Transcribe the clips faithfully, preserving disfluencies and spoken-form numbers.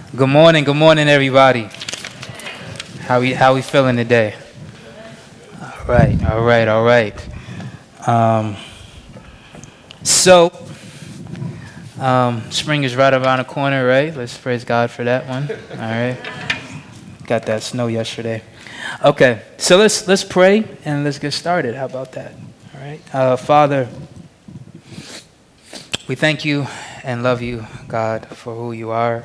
Good morning, good morning, everybody. How we how we feeling today? All right, all right, all right. Um, so, um, spring is right around the corner, right? Let's praise God for that one. All right. Got that snow yesterday. Okay, so let's let's pray and let's get started. How about that? All right, uh, Father, we thank you and love you, God, for who you are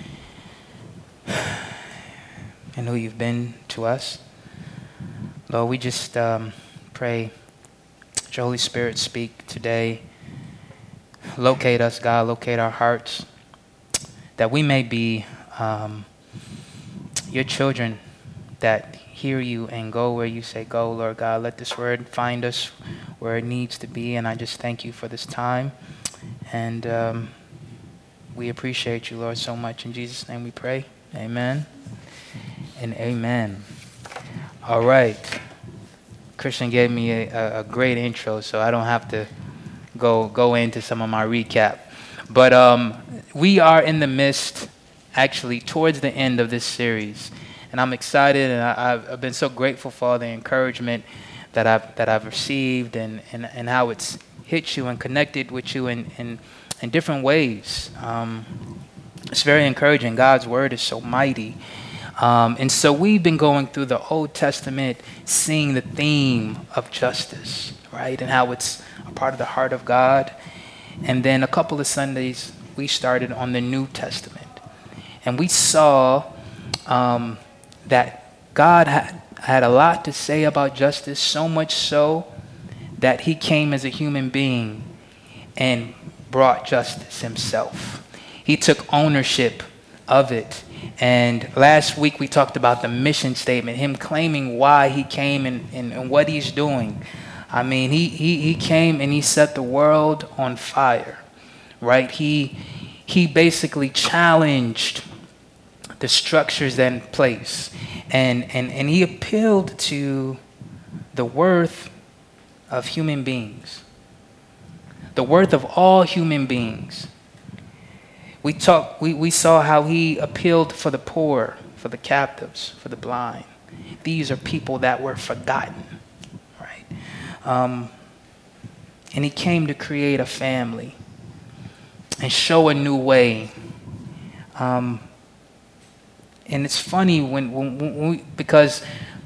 and who you've been to us. Lord, we just um, pray that your Holy Spirit speak today. Locate us, God, locate our hearts, that we may be um, your children that hear you and go where you say go, Lord God. Let this word find us where it needs to be, and I just thank you for this time. And um, we appreciate you, Lord, so much. In Jesus' name we pray. Amen and amen. All right. Christian gave me a, a great intro, so I don't have to go go into some of my recap. But um, we are in the midst, actually, towards the end of this series. And I'm excited, and I, I've, I've been so grateful for all the encouragement that I've that I've received, and, and, and how it's hit you and connected with you in, in, in different ways. Um, it's very encouraging. God's word is so mighty. Um, and so we've been going through the Old Testament, seeing the theme of justice, right? And how it's a part of the heart of God. And then a couple of Sundays, we started on the New Testament. And we saw um, that God had, had a lot to say about justice, so much so that he came as a human being and brought justice himself. He took ownership of it. And last week we talked about the mission statement, him claiming why he came and, and, and what he's doing. I mean, he, he, he came and he set the world on fire, right? He, he basically challenged the structures that in place. And, and, and he appealed to the worth of human beings, the worth of all human beings. We talked, we, we saw how he appealed for the poor, for the captives, for the blind. These are people that were forgotten, right? Um, and he came to create a family and show a new way. Um, and it's funny when, when, when we, because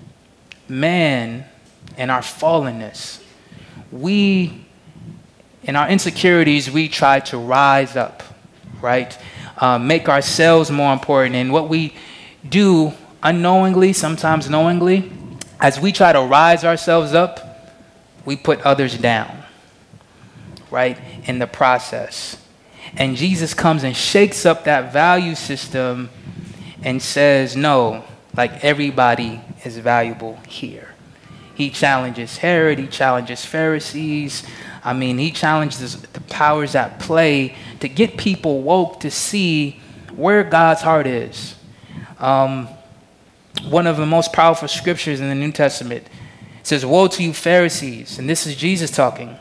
man and our fallenness, we, in our insecurities, we try to rise up, right? Uh, make ourselves more important. And what we do unknowingly, sometimes knowingly, as we try to rise ourselves up, we put others down, right, in the process. And Jesus comes and shakes up that value system and says, no, like everybody is valuable here. He challenges Herod, he challenges Pharisees. I mean, he challenges the powers at play to get people woke to see where God's heart is. Um, one of the most powerful scriptures in the New Testament says, woe to you Pharisees. And this is Jesus talking.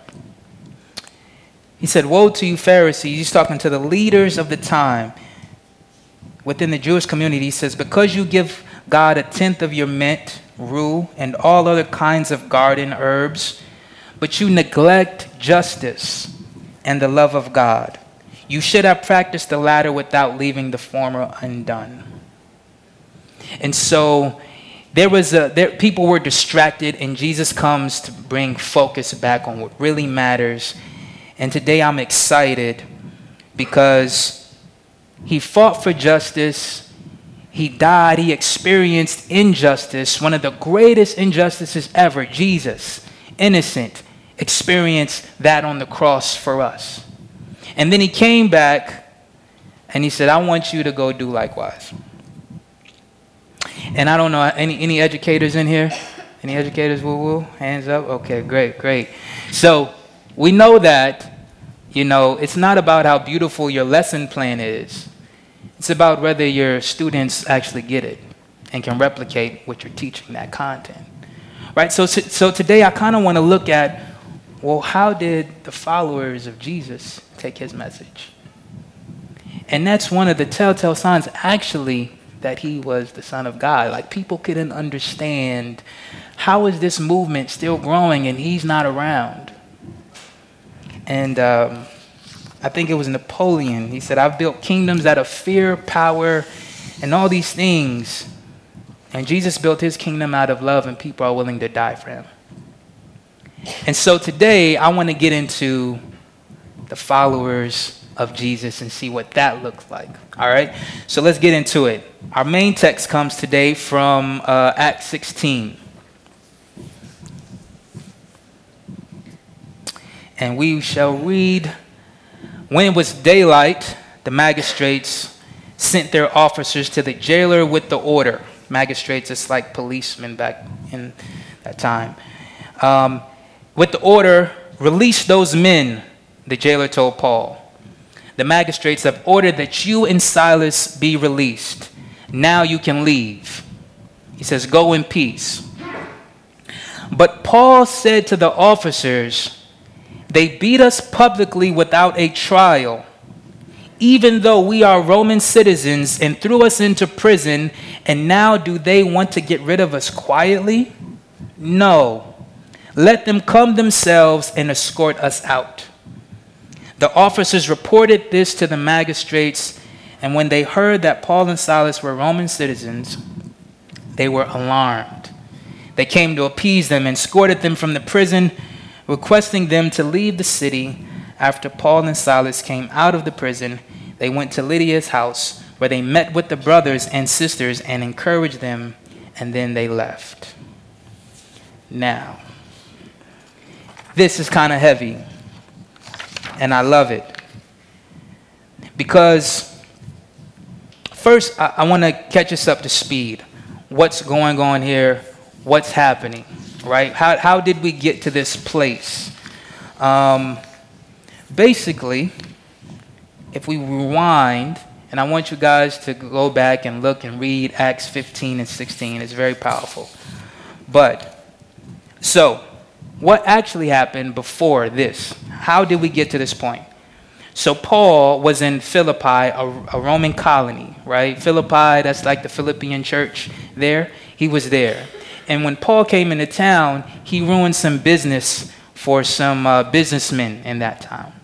He said, woe to you Pharisees. He's talking to the leaders of the time within the Jewish community. He says, because you give God a tenth of your mint, rue, and all other kinds of garden herbs, but you neglect justice and the love of God. You should have practiced the latter without leaving the former undone. And so there was a, there, people were distracted, and Jesus comes to bring focus back on what really matters. And today I'm excited because he fought for justice. He died. He experienced injustice, one of the greatest injustices ever. Jesus, innocent, experienced that on the cross for us. And then he came back and he said, I want you to go do likewise. And I don't know, any, any educators in here? Any educators? Woo woo? Hands up? Okay, great, great. So we know that, you know, it's not about how beautiful your lesson plan is. It's about whether your students actually get it and can replicate what you're teaching, that content. Right? So, so today I kind of want to look at, well, how did the followers of Jesus take his message? And that's one of the telltale signs, actually, that he was the Son of God. Like, people couldn't understand, how is this movement still growing and he's not around? And um, I think it was Napoleon. He said, I've built kingdoms out of fear, power, and all these things. And Jesus built his kingdom out of love, and people are willing to die for him. And so today, I want to get into the followers of Jesus and see what that looks like. All right? So let's get into it. Our main text comes today from uh, Acts sixteen. And we shall read, when it was daylight, the magistrates sent their officers to the jailer with the order. Magistrates, it's like policemen back in that time. Um, with the order, release those men, the jailer told Paul. The magistrates have ordered that you and Silas be released. Now you can leave. He says, go in peace. But Paul said to the officers, they beat us publicly without a trial, even though we are Roman citizens, and threw us into prison, and now do they want to get rid of us quietly? No. Let them come themselves and escort us out. The officers reported this to the magistrates, and when they heard that Paul and Silas were Roman citizens, they were alarmed. They came to appease them and escorted them from the prison, requesting them to leave the city. After Paul and Silas came out of the prison, they went to Lydia's house, where they met with the brothers and sisters and encouraged them, and then they left. Now, this is kind of heavy, and I love it. Because first, I, I want to catch us up to speed. What's going on here? What's happening? Right? How, how did we get to this place? Um, basically, if we rewind, and I want you guys to go back and look and read Acts fifteen and sixteen. It's very powerful. But, so, what actually happened before this? How did we get to this point? So Paul was in Philippi, a, a Roman colony, right? Philippi, that's like the Philippian church there. He was there. And when Paul came into town, he ruined some business for some uh, businessmen in that town.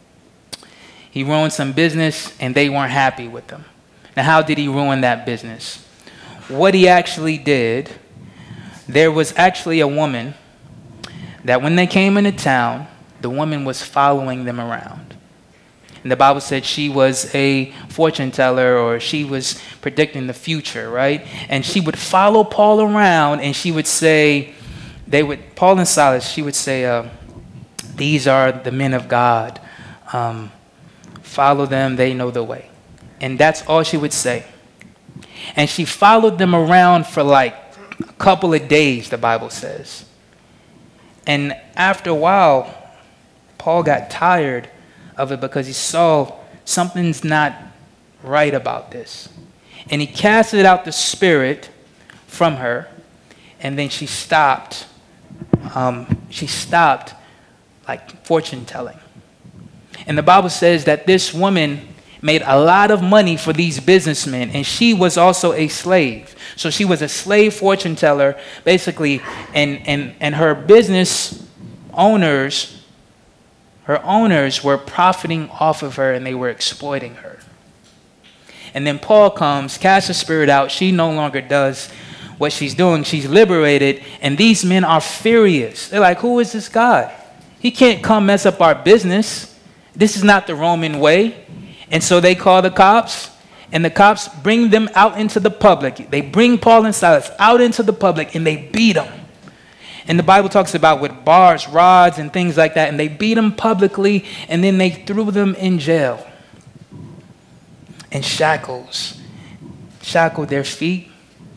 He ruined some business, and they weren't happy with him. Now, how did he ruin that business? What he actually did, there was actually a woman that when they came into town, the woman was following them around. And the Bible said she was a fortune teller, or she was predicting the future, right? And she would follow Paul around, and she would say, they would, Paul and Silas, she would say, uh, these are the men of God. Um, follow them, they know the way. And that's all she would say. And she followed them around for like a couple of days, the Bible says. And after a while, Paul got tired of it because he saw something's not right about this. And he casted out the spirit from her, and then she stopped. Um, she stopped like fortune telling. And the Bible says that this woman made a lot of money for these businessmen, and she was also a slave. So she was a slave fortune teller, basically, and, and, and her business owners, her owners were profiting off of her, and they were exploiting her. And then Paul comes, casts the spirit out. She no longer does what she's doing. She's liberated, and these men are furious. They're like, who is this guy? He can't come mess up our business. This is not the Roman way. And so they call the cops, and the cops bring them out into the public. They bring Paul and Silas out into the public, and they beat them. And the Bible talks about with bars, rods, and things like that. And they beat them publicly, and then they threw them in jail. In shackles. Shackled their feet.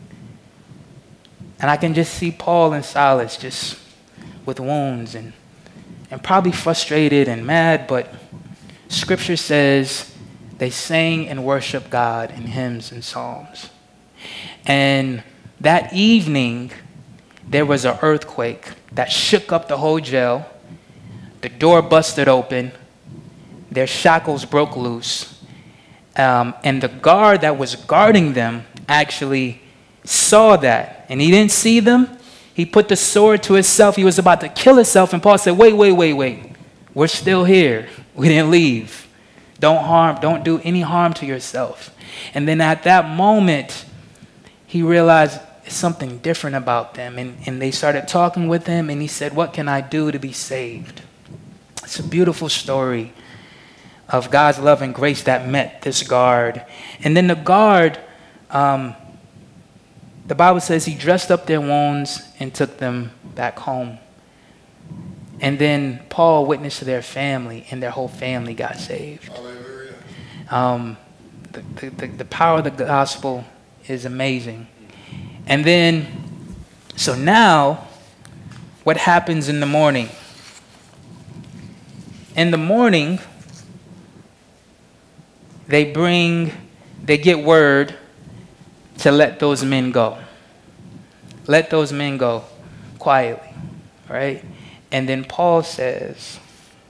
And I can just see Paul and Silas just with wounds and, and probably frustrated and mad. But Scripture says they sang and worshiped God in hymns and psalms. And that evening, there was an earthquake that shook up the whole jail. The door busted open. Their shackles broke loose. Um, and the guard that was guarding them actually saw that. And he didn't see them. He put the sword to himself. He was about to kill himself. And Paul said, wait, wait, wait, wait. We're still here. We didn't leave. Don't harm, don't do any harm to yourself. And then at that moment, he realized something different about them. And, and they started talking with him. And he said, what can I do to be saved? It's a beautiful story of God's love and grace that met this guard. And then the guard, um, the Bible says he dressed up their wounds and took them back home. And then Paul witnessed to their family, and their whole family got saved. Hallelujah. Um, the, the, the power of the gospel is amazing. And then, so now, what happens in the morning? In the morning, they bring, they get word to let those men go. Let those men go quietly, right? And then Paul says,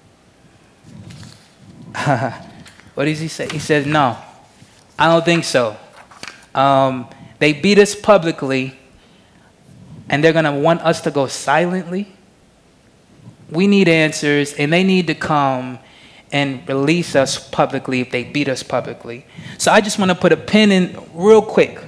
what does he say? He says, no, I don't think so. Um, they beat us publicly, and they're going to want us to go silently. We need answers, and they need to come and release us publicly if they beat us publicly. So I just want to put a pin in real quick.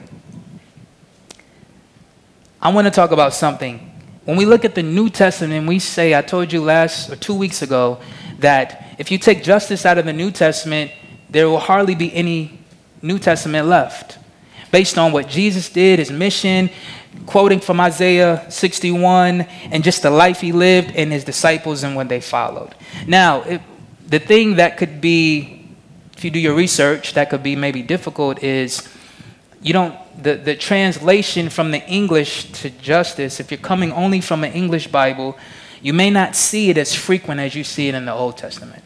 I want to talk about something. When we look at the New Testament, we say, I told you last or two weeks ago, that if you take justice out of the New Testament, there will hardly be any New Testament left. Based on what Jesus did, his mission, quoting from Isaiah sixty-one, and just the life he lived, and his disciples and what they followed. Now, it, the thing that could be, if you do your research, that could be maybe difficult is, you don't, the, the translation from the English to justice, if you're coming only from an English Bible, you may not see it as frequent as you see it in the Old Testament.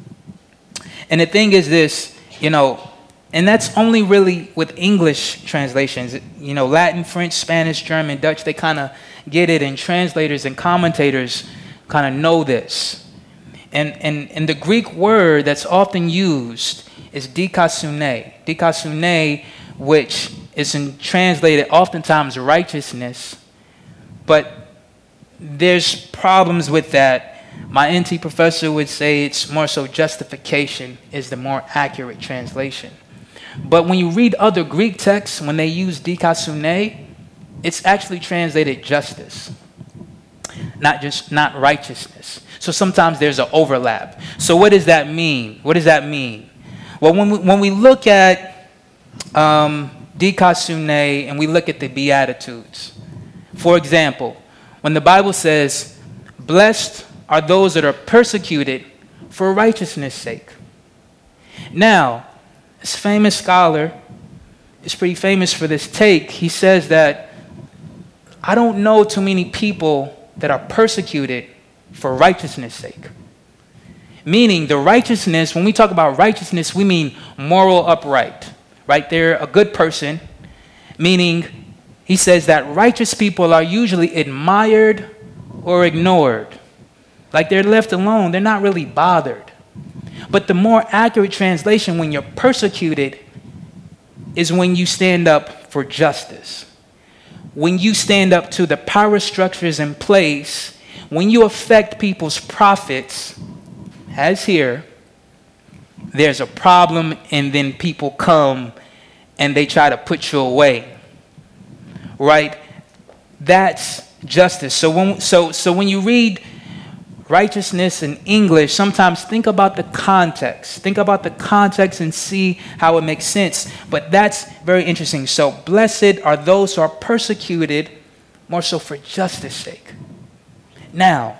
And the thing is this, you know, and that's only really with English translations. You know, Latin, French, Spanish, German, Dutch, they kind of get it, and translators and commentators kind of know this. And, and, and the Greek word that's often used is dikasune. Dikasune, which is in, translated oftentimes righteousness, but there's problems with that. My N T professor would say it's more so justification is the more accurate translation. But when you read other Greek texts, when they use dikasune, it's actually translated justice, not just not righteousness. So sometimes there's an overlap. So what does that mean? What does that mean? Well, when we, when we look at um, dikasune and we look at the Beatitudes, for example, when the Bible says, blessed are those that are persecuted for righteousness' sake. Now, this famous scholar is pretty famous for this take. He says that I don't know too many people that are persecuted for righteousness' sake. Meaning the righteousness, when we talk about righteousness, we mean moral upright, right? They're a good person, meaning he says that righteous people are usually admired or ignored. Like they're left alone, they're not really bothered. But the more accurate translation when you're persecuted is when you stand up for justice. When you stand up to the power structures in place, when you affect people's profits, as here, there's a problem and then people come and they try to put you away. Right? That's justice. So when, so, so when you read righteousness in English, sometimes think about the context. Think about the context and see how it makes sense. But that's very interesting. So blessed are those who are persecuted more so for justice sake. Now,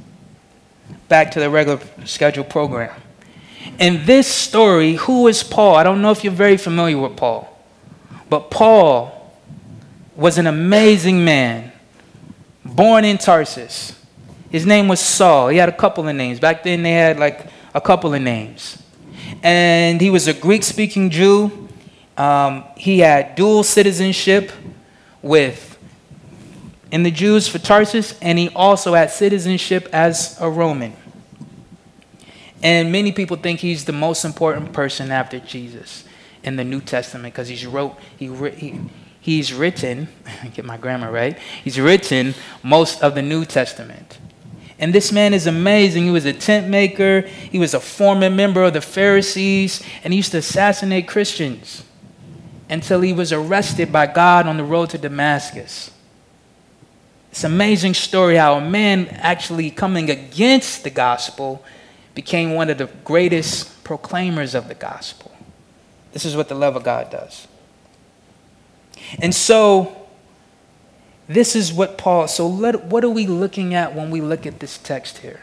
back to the regular scheduled program. In this story, who is Paul? I don't know if you're very familiar with Paul, but Paul was an amazing man, born in Tarsus. His name was Saul. He had a couple of names. Back then, they had like a couple of names. And he was a Greek-speaking Jew. Um, he had dual citizenship with in the Jews for Tarsus, and he also had citizenship as a Roman. And many people think he's the most important person after Jesus. in the New Testament because he's wrote he, he he's written get my grammar right he's written most of the New Testament. And this man is amazing. He was a tent maker. He was a former member of the Pharisees, and he used to assassinate Christians until he was arrested by God on the road to Damascus. It's an amazing story how a man actually coming against the gospel became one of the greatest proclaimers of the gospel. This is what the love of God does. And so, this is what Paul, so let, what are we looking at when we look at this text here?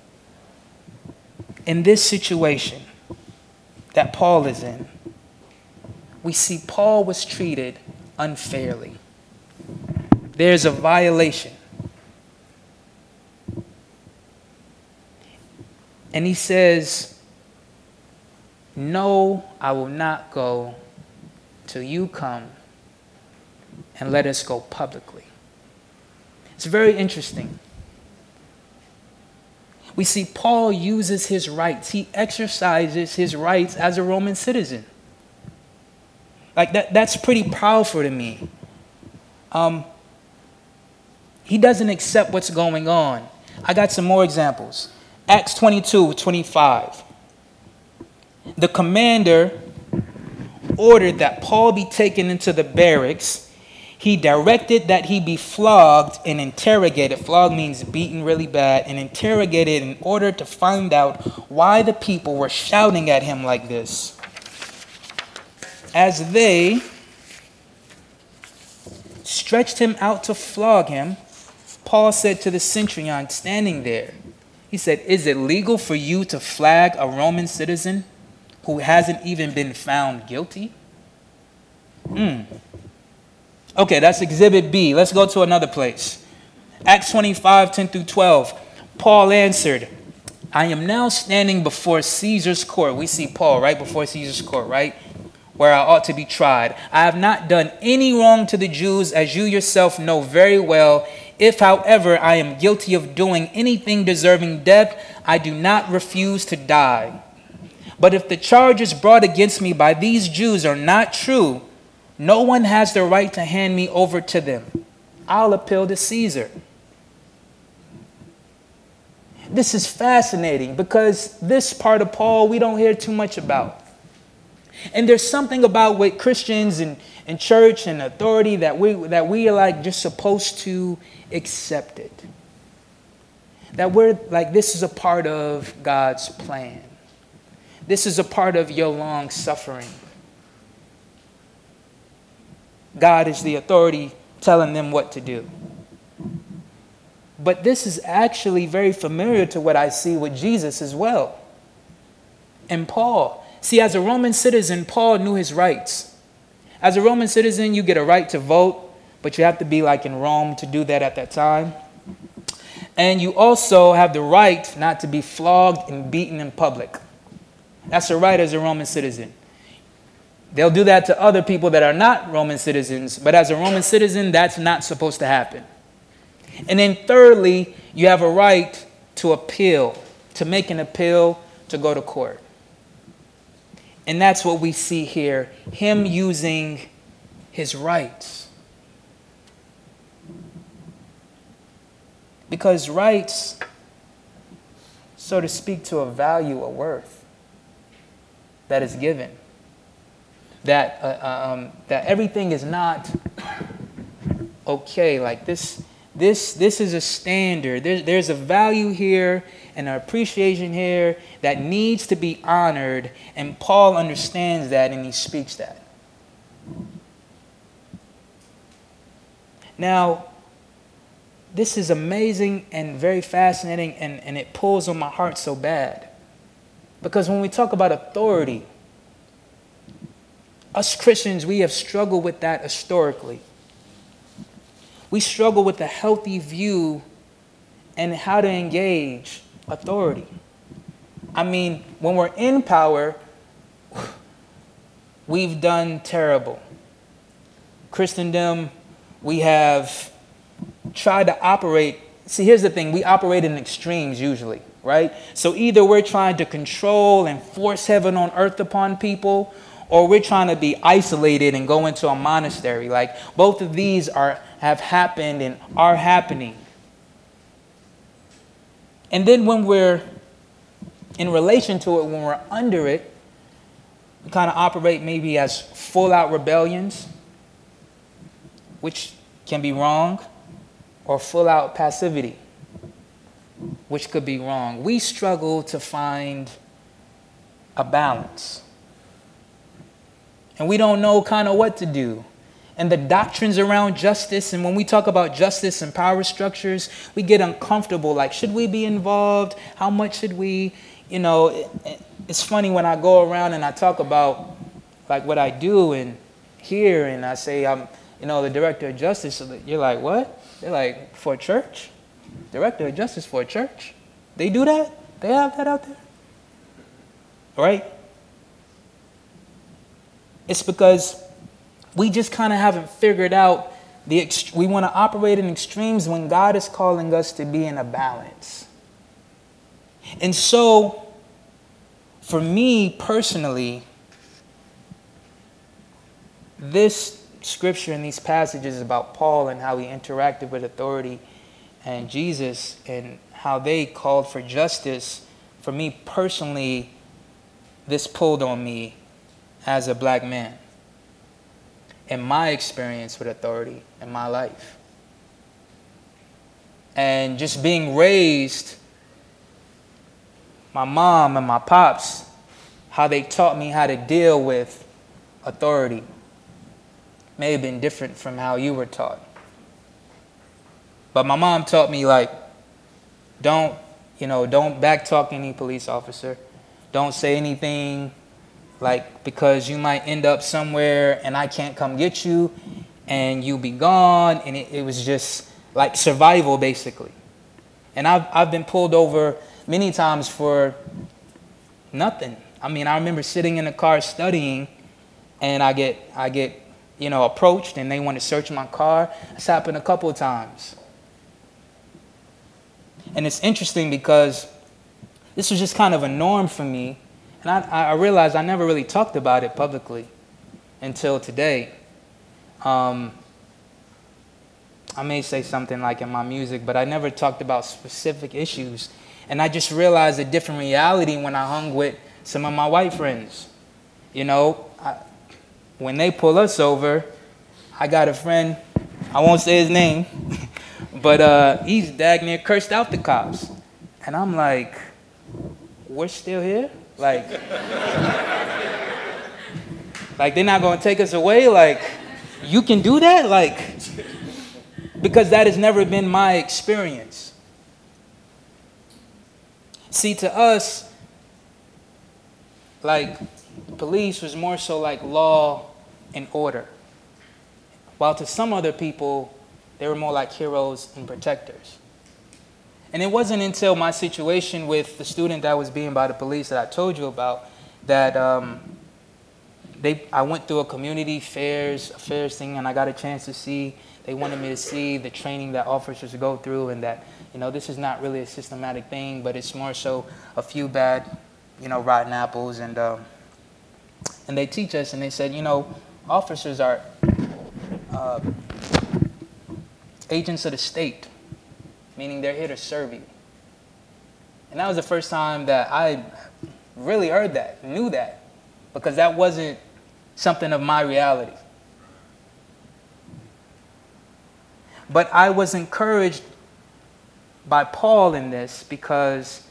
In this situation that Paul is in, we see Paul was treated unfairly. There's a violation. And he says, no, I will not go till you come and let us go publicly. It's very interesting. We see Paul uses his rights. He exercises his rights as a Roman citizen. Like that, that's pretty powerful to me. Um, he doesn't accept what's going on. I got some more examples. Acts twenty-two, twenty-five. The commander ordered that Paul be taken into the barracks. He directed that he be flogged and interrogated. Flog means beaten really bad, and interrogated in order to find out why the people were shouting at him like this. As they stretched him out to flog him, Paul said to the centurion standing there, he said, is it legal for you to flag a Roman citizen who hasn't even been found guilty? Hmm. Okay, that's exhibit B. Let's go to another place. Acts twenty-five, ten through twelve. Paul answered, I am now standing before Caesar's court. We see Paul right before Caesar's court, right? Where I ought to be tried. I have not done any wrong to the Jews, as you yourself know very well. If, however, I am guilty of doing anything deserving death, I do not refuse to die. But if the charges brought against me by these Jews are not true, no one has the right to hand me over to them. I'll appeal to Caesar. This is fascinating because this part of Paul we don't hear too much about. And there's something about what Christians and, and church and authority that we that we are like just supposed to accept it. That we're like, this is a part of God's plan. This is a part of your long suffering. God is the authority telling them what to do. But this is actually very familiar to what I see with Jesus as well. And Paul. See, as a Roman citizen, Paul knew his rights. As a Roman citizen, you get a right to vote, but you have to be like in Rome to do that at that time. And you also have the right not to be flogged and beaten in public. That's a right as a Roman citizen. They'll do that to other people that are not Roman citizens, but as a Roman citizen, that's not supposed to happen. And then thirdly, you have a right to appeal, to make an appeal, to go to court. And that's what we see here, him using his rights. Because rights, so to speak, to a value, a worth that is given. That uh, um, that everything is not okay. Like this, this, this is a standard. There's there's a value here and an appreciation here that needs to be honored, and Paul understands that, and he speaks that. Now, this is amazing and very fascinating, and, and it pulls on my heart so bad, because when we talk about authority, us Christians, we have struggled with that historically. We struggle with a healthy view and how to engage authority. I mean, when we're in power, we've done terrible. Christendom, we have tried to operate. See, here's the thing. We operate in extremes usually, right? So either we're trying to control and force heaven on earth upon people, or we're trying to be isolated and go into a monastery. Like, both of these are have happened and are happening. And then when we're in relation to it, when we're under it, we kind of operate maybe as full-out rebellions, which can be wrong, or full-out passivity, which could be wrong. We struggle to find a balance. And we don't know kind of what to do. And the doctrines around justice, and when we talk about justice and power structures, we get uncomfortable. Like, should we be involved? How much should we? You know, it, it's funny when I go around and I talk about like what I do and here, and I say I'm, you know, the director of justice. You're like, what? They're like, for a church? Director of justice for a church? They do that? They have that out there? Right? It's because we just kind of haven't figured out the ext- we want to operate in extremes when God is calling us to be in a balance. And so, for me personally, this scripture and these passages about Paul and how he interacted with authority and Jesus and how they called for justice, for me personally, this pulled on me as a black man in my experience with authority in my life. And just being raised, my mom and my pops, how they taught me how to deal with authority may have been different from how you were taught. But my mom taught me, like, don't, you know, don't backtalk any police officer. Don't say anything, like, because you might end up somewhere and I can't come get you and you'll be gone. And it, it was just like survival, basically. And I've, I've been pulled over many times for nothing. I mean, I remember sitting in the car studying and I get, I get, you know, approached and they want to search my car. It's happened a couple of times. And it's interesting because this was just kind of a norm for me. And I, I realized I never really talked about it publicly until today. Um, I may say something like in my music, but I never talked about specific issues. And I just realized a different reality when I hung with some of my white friends. You know, I, when they pull us over, I got a friend, I won't say his name, but uh, he's dag near cursed out the cops. And I'm like, we're still here? Like, like they're not going to take us away? Like, you can do that? Like, because that has never been my experience. See, to us, like, police was more so like law and order. While to some other people, they were more like heroes and protectors. And it wasn't until my situation with the student that was being by the police that I told you about that um, they I went through a community fairs, affairs thing, and I got a chance to see, they wanted me to see the training that officers go through, and that, you know, this is not really a systematic thing, but it's more so a few bad, you know, rotten apples. And, um, and they teach us, and they said, you know, officers are uh, agents of the state, meaning they're here to serve you. And that was the first time that I really heard that, knew that, because that wasn't something of my reality. But I was encouraged by Paul in this because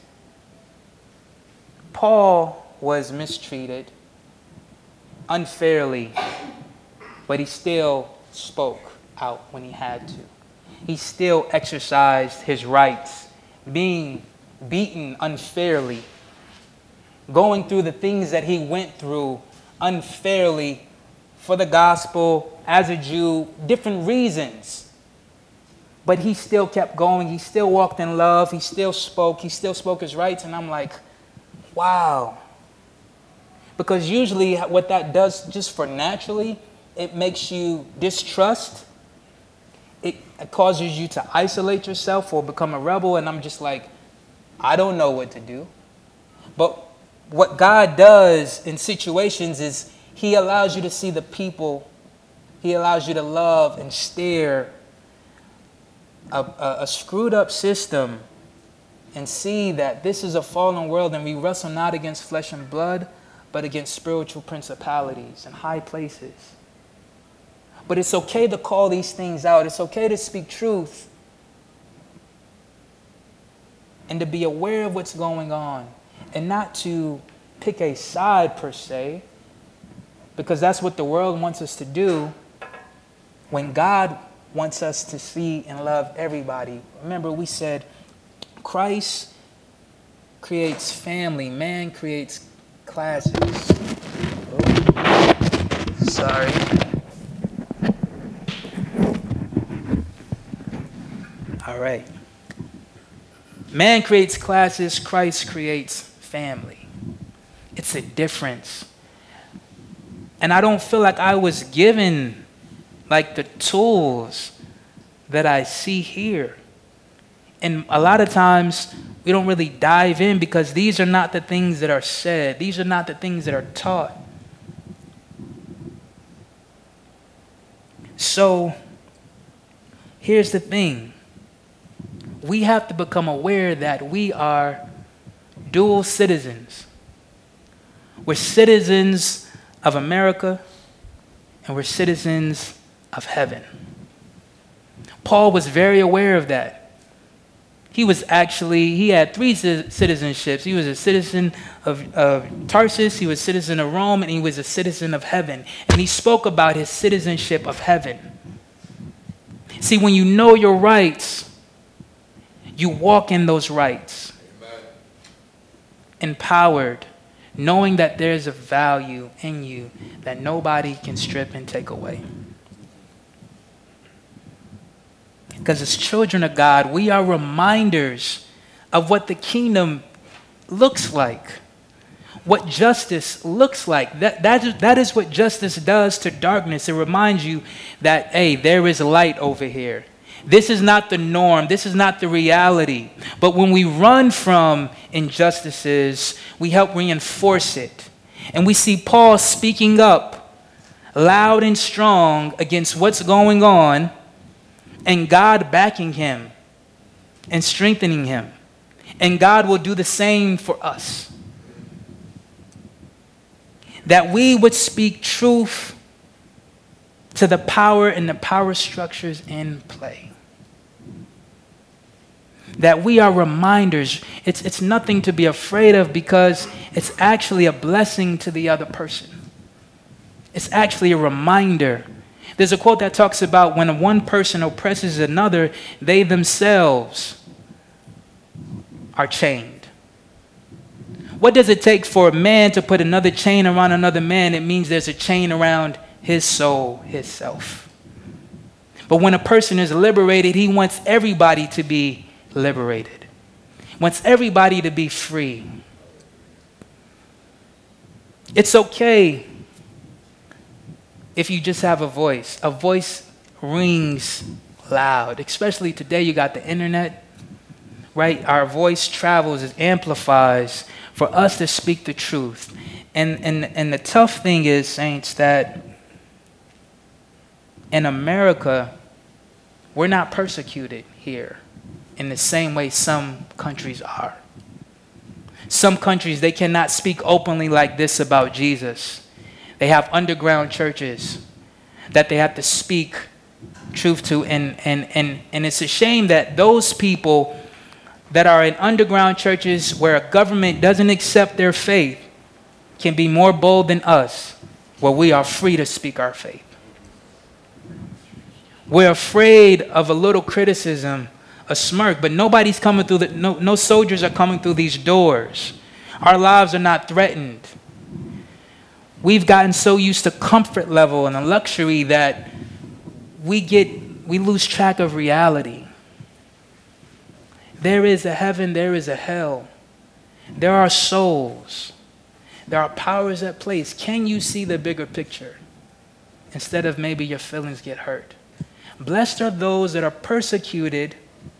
Paul was mistreated unfairly, but he still spoke out when he had to. He still exercised his rights, being beaten unfairly, going through the things that he went through unfairly for the gospel, as a Jew, different reasons. But he still kept going. He still walked in love. He still spoke. He still spoke his rights. And I'm like, wow. Because usually what that does, just for naturally, it makes you distrust. It causes you to isolate yourself or become a rebel. And I'm just like, I don't know what to do. But what God does in situations is He allows you to see the people. He allows you to love and stare a, a, a screwed up system and see that this is a fallen world, and we wrestle not against flesh and blood, but against spiritual principalities and high places. But it's okay to call these things out. It's okay to speak truth and to be aware of what's going on and not to pick a side per se, because that's what the world wants us to do when God wants us to see and love everybody. Remember, we said Christ creates family. Man creates classes. Oh, sorry. All right. Man creates classes. Christ creates family. It's a difference. And I don't feel like I was given like the tools that I see here. And a lot of times we don't really dive in because these are not the things that are said. These are not the things that are taught. So here's the thing. We have to become aware that we are dual citizens. We're citizens of America and we're citizens of heaven. Paul was very aware of that. He was actually, he had three citizenships. He was a citizen of, of Tarsus, he was a citizen of Rome, and he was a citizen of heaven. And he spoke about his citizenship of heaven. See, when you know your rights, you walk in those rights. Amen. Empowered, knowing that there's a value in you that nobody can strip and take away. Because as children of God, we are reminders of what the kingdom looks like, what justice looks like. That, that, is, that is what justice does to darkness. It reminds you that, hey, there is light over here. This is not the norm. This is not the reality. But when we run from injustices, we help reinforce it. And we see Paul speaking up loud and strong against what's going on, and God backing him and strengthening him. And God will do the same for us. That we would speak truth to the power and the power structures in play. That we are reminders. It's, it's nothing to be afraid of because it's actually a blessing to the other person. It's actually a reminder. There's a quote that talks about when one person oppresses another, they themselves are chained. What does it take for a man to put another chain around another man? It means there's a chain around his soul, his self. But when a person is liberated, he wants everybody to be liberated. Wants everybody to be free. It's okay if you just have a voice. A voice rings loud. Especially today, you got the internet, right? Our voice travels, it amplifies for us to speak the truth. And, and, and the tough thing is, saints, that in America, we're not persecuted here in the same way some countries are. Some countries, they cannot speak openly like this about Jesus. They have underground churches that they have to speak truth to. And, and, and, and it's a shame that those people that are in underground churches where a government doesn't accept their faith can be more bold than us, where we are free to speak our faith. We're afraid of a little criticism, a smirk, but nobody's coming through the, no, no soldiers are coming through these doors. Our lives are not threatened. We've gotten so used to comfort level and a luxury that we get, we lose track of reality. There is a heaven, there is a hell. There are souls. There are powers at play. Can you see the bigger picture? Instead of maybe your feelings get hurt. Blessed are those that are persecuted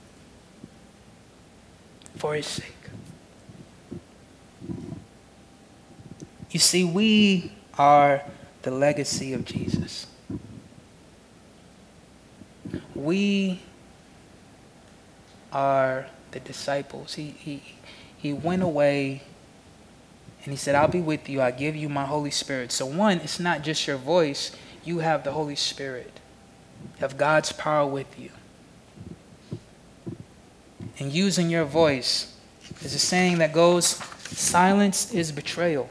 for his sake. You see, we are the legacy of Jesus. We are the disciples. He, he, he went away and he said, I'll be with you. I give you my Holy Spirit. So one, it's not just your voice. You have the Holy Spirit. You have God's power with you. And using your voice, there's a saying that goes, silence is betrayal.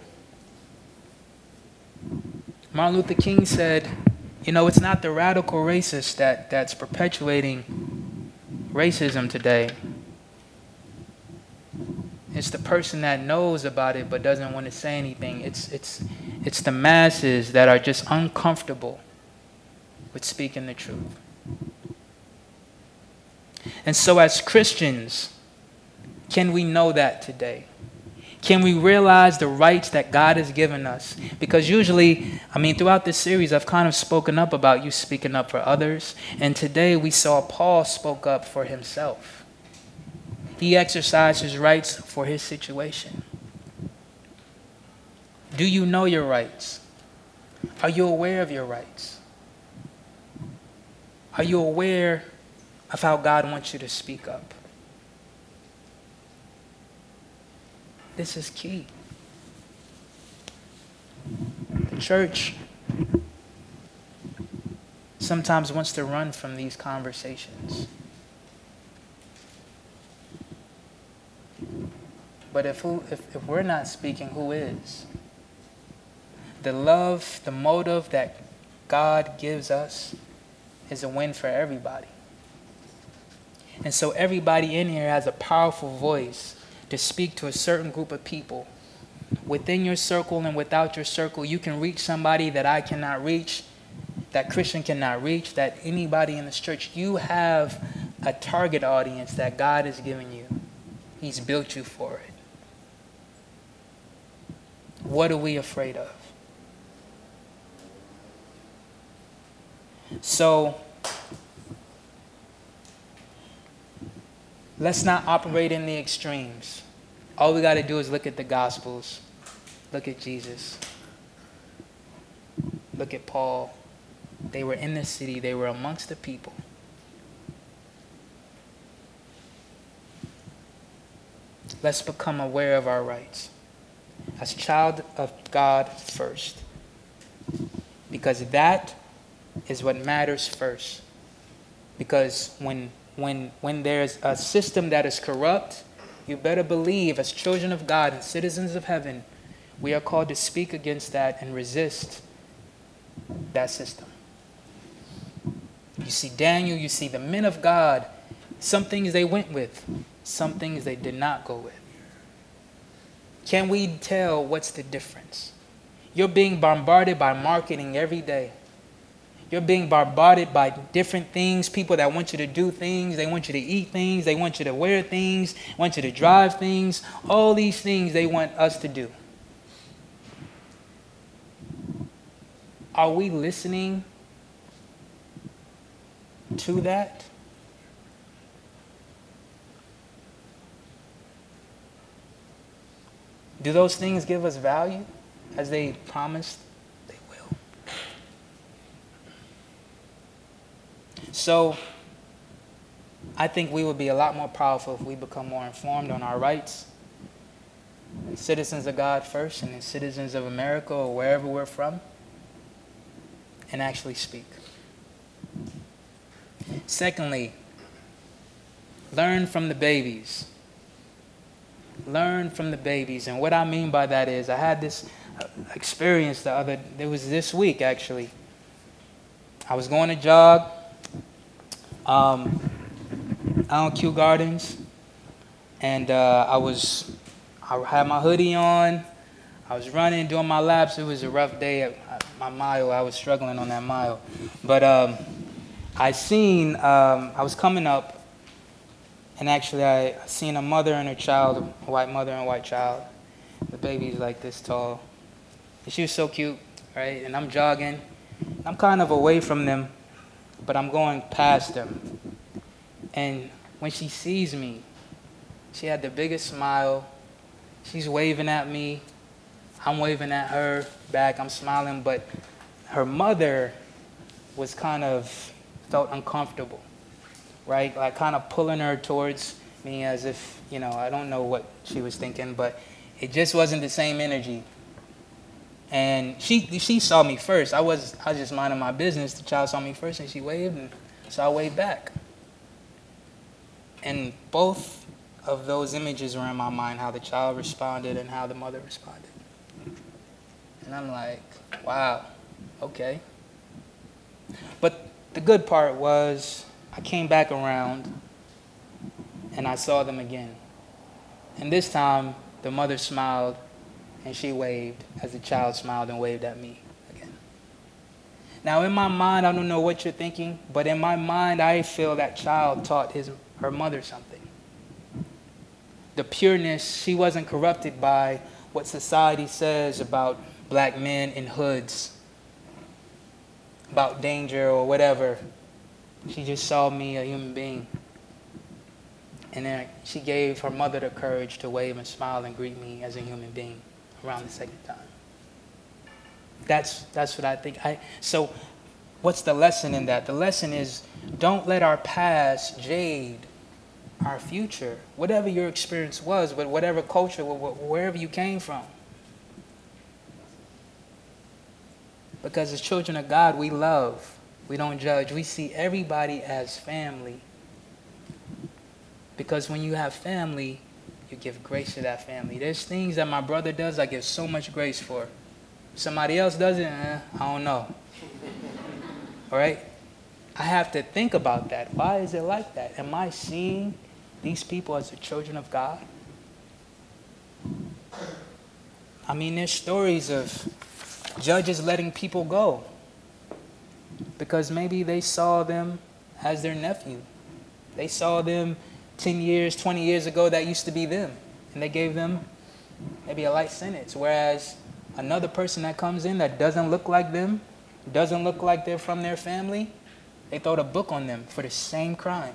Martin Luther King said, you know, it's not the radical racist that, that's perpetuating racism today. It's the person that knows about it but doesn't want to say anything. It's, it's, it's the masses that are just uncomfortable with speaking the truth. And so as Christians, can we know that today? Can we realize the rights that God has given us? Because usually, I mean, throughout this series, I've kind of spoken up about you speaking up for others. And today we saw Paul spoke up for himself. He exercised his rights for his situation. Do you know your rights? Are you aware of your rights? Are you aware of how God wants you to speak up? This is key. The church sometimes wants to run from these conversations. But if, who, if, if we're not speaking, who is? The love, the motive that God gives us is a win for everybody. And so everybody in here has a powerful voice to speak to a certain group of people. Within your circle and without your circle, you can reach somebody that I cannot reach, that Christian cannot reach, that anybody in this church. You have a target audience that God has given you. He's built you for it. What are we afraid of? So, let's not operate in the extremes. All we got to do is look at the Gospels. Look at Jesus. Look at Paul. They were in the city. They were amongst the people. Let's become aware of our rights as child of God first. Because that is what matters first. Because when When, when there's a system that is corrupt, you better believe as children of God and citizens of heaven, we are called to speak against that and resist that system. You see Daniel, you see the men of God, some things they went with, some things they did not go with. Can we tell what's the difference? You're being bombarded by marketing every day. You're being bombarded by different things, people that want you to do things, they want you to eat things, they want you to wear things, want you to drive things, all these things they want us to do. Are we listening to that? Do those things give us value as they promised? So, I think we would be a lot more powerful if we become more informed on our rights. Citizens of God first, and then citizens of America or wherever we're from, and actually speak. Secondly, learn from the babies. Learn from the babies. And what I mean by that is, I had this experience the other, it was this week actually. I was going to jog. Um, out in Kew Gardens, and uh, I was, I had my hoodie on, I was running, doing my laps. It was a rough day at my mile. I was struggling on that mile, but um, I seen, um, I was coming up, and actually I seen a mother and her child, a white mother and a white child. The baby's like this tall, and she was so cute, right? And I'm jogging, I'm kind of away from them, but I'm going past them. And when she sees me, she had the biggest smile. She's waving at me. I'm waving at her back. I'm smiling, but her mother was kind of, felt uncomfortable, right? Like kind of pulling her towards me as if, you know, I don't know what she was thinking, but it just wasn't the same energy. And she she saw me first. I was I was just minding my business. The child saw me first, and she waved, and so I waved back. And both of those images were in my mind, how the child responded and how the mother responded. And I'm like, wow, okay. But the good part was I came back around and I saw them again. And this time, the mother smiled and she waved as the child smiled and waved at me again. Now, in my mind, I don't know what you're thinking, but in my mind, I feel that child taught his, her mother something. The pureness, she wasn't corrupted by what society says about black men in hoods, about danger or whatever. She just saw me, a human being. And then she gave her mother the courage to wave and smile and greet me as a human being around the second time. That's, that's what I think. I, so what's the lesson in that? The lesson is, don't let our past jade our future. Whatever your experience was, with whatever culture, wherever you came from. Because as children of God, we love. We don't judge. We see everybody as family. Because when you have family, you give grace to that family. There's things that my brother does I give so much grace for. Somebody else does it, eh, I don't know. All right? I have to think about that. Why is it like that? Am I seeing these people as the children of God? I mean, there's stories of judges letting people go because maybe they saw them as their nephew. They saw them ten years, twenty years ago, that used to be them. And they gave them maybe a light sentence. Whereas another person that comes in that doesn't look like them, doesn't look like they're from their family, they throw a book on them for the same crime.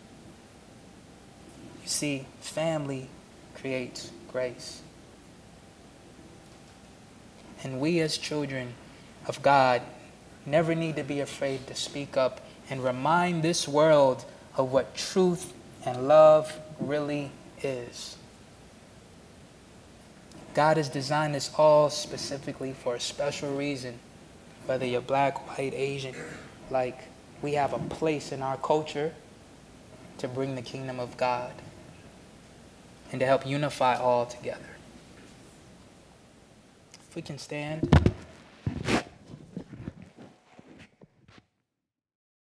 You see, family creates grace. And we as children of God never need to be afraid to speak up and remind this world of what truth and love really is. God has designed us all specifically for a special reason. Whether you're black, white, Asian, like we have a place in our culture to bring the kingdom of God and to help unify all together. If we can stand.